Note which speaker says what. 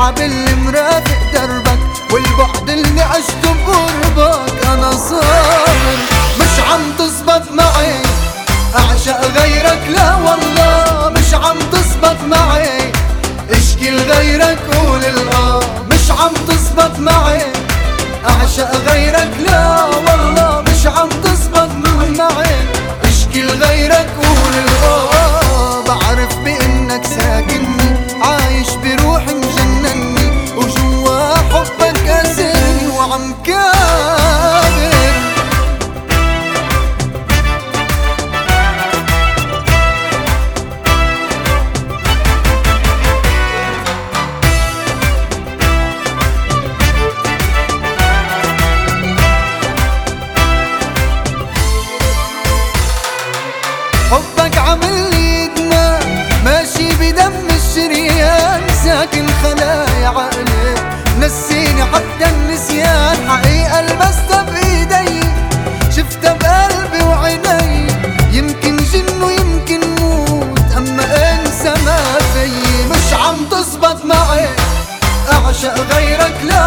Speaker 1: التعب اللي مرافق دربك والبعد اللي عشته بقربك. انا صابر مش عم تزبط معي اعشق غيرك، لا والله مش عم تزبط معي اشكي لغيرك قول الاه. مش عم تزبط معي اعشق غيرك، لا والله مش عم تزبط معي اشكي لغيرك قول الاه. بعرف بانك ساكنني عايش بروحي مجنني وجوا حبك اسرني وعم كابر. حبك عامل لي ادمان ماشي بدم الشريان ساكن خلايا عقلي نسيني حتى النسيان. حقيقة لمستها بايدي شفتها بقلبي وعيني يمكن جن ويمكن موت اما انسى ما في. مش عم تزبط معي اعشق غيرك، لا